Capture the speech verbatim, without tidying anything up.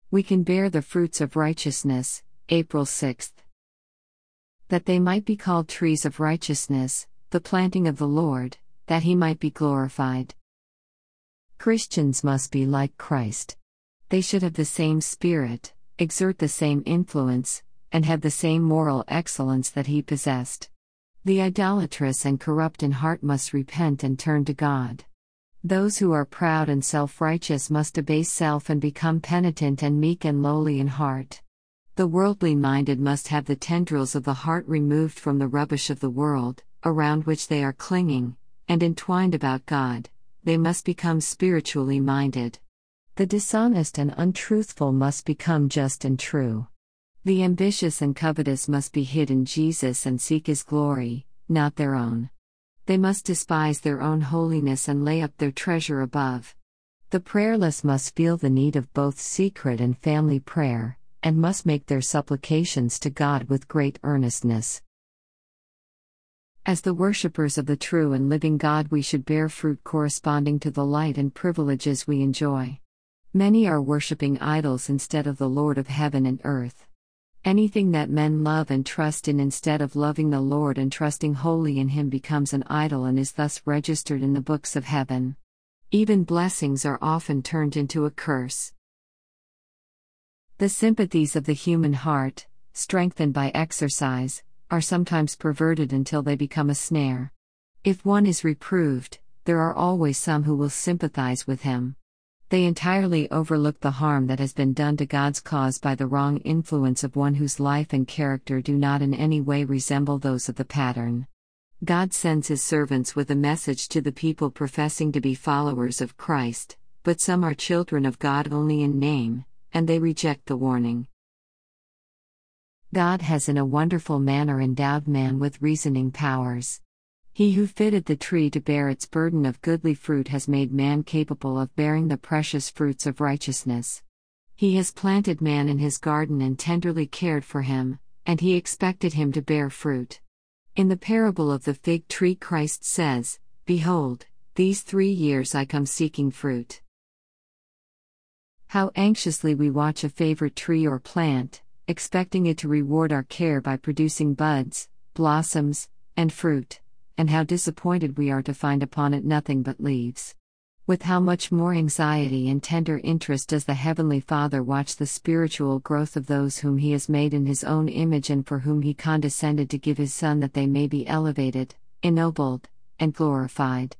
We can bear the fruits of righteousness, April sixth. That they might be called trees of righteousness, the planting of the Lord, that he might be glorified. Christians must be like Christ. They should have the same spirit, exert the same influence, and have the same moral excellence that he possessed. The idolatrous and corrupt in heart must repent and turn to God. Those who are proud and self-righteous must abase self and become penitent and meek and lowly in heart. The worldly minded must have the tendrils of the heart removed from the rubbish of the world, around which they are clinging, and entwined about God. They must become spiritually minded. The dishonest and untruthful must become just and true. The ambitious and covetous must be hid in Jesus and seek his glory, not their own. They must despise their own holiness and lay up their treasure above. The prayerless must feel the need of both secret and family prayer, and must make their supplications to God with great earnestness. As the worshippers of the true and living God, we should bear fruit corresponding to the light and privileges we enjoy. Many are worshipping idols instead of the Lord of heaven and earth. Anything that men love and trust in instead of loving the Lord and trusting wholly in him becomes an idol and is thus registered in the books of heaven. Even blessings are often turned into a curse. The sympathies of the human heart, strengthened by exercise, are sometimes perverted until they become a snare. If one is reproved, there are always some who will sympathize with him. They entirely overlook the harm that has been done to God's cause by the wrong influence of one whose life and character do not in any way resemble those of the pattern. God sends his servants with a message to the people professing to be followers of Christ, but some are children of God only in name, and they reject the warning. God has in a wonderful manner endowed man with reasoning powers. He who fitted the tree to bear its burden of goodly fruit has made man capable of bearing the precious fruits of righteousness. He has planted man in his garden and tenderly cared for him, and he expected him to bear fruit. In the parable of the fig tree, Christ says, "Behold, these three years I come seeking fruit." How anxiously we watch a favorite tree or plant, expecting it to reward our care by producing buds, blossoms, and fruit, and how disappointed we are to find upon it nothing but leaves. With how much more anxiety and tender interest does the Heavenly Father watch the spiritual growth of those whom he has made in his own image and for whom he condescended to give his Son that they may be elevated, ennobled, and glorified.